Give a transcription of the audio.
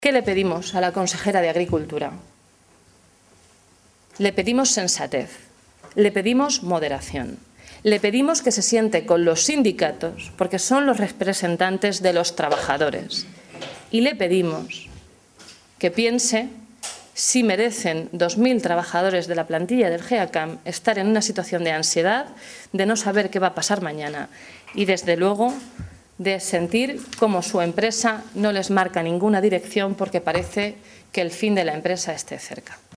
¿Qué le pedimos a la consejera de Agricultura? Le pedimos sensatez, le pedimos moderación, le pedimos que se siente con los sindicatos, porque son los representantes de los trabajadores, y le pedimos que piense si merecen 2.000 trabajadores de la plantilla del GEACAM estar en una situación de ansiedad, de no saber qué va a pasar mañana y, desde luego, de sentir como su empresa no les marca ninguna dirección porque parece que el fin de la empresa esté cerca.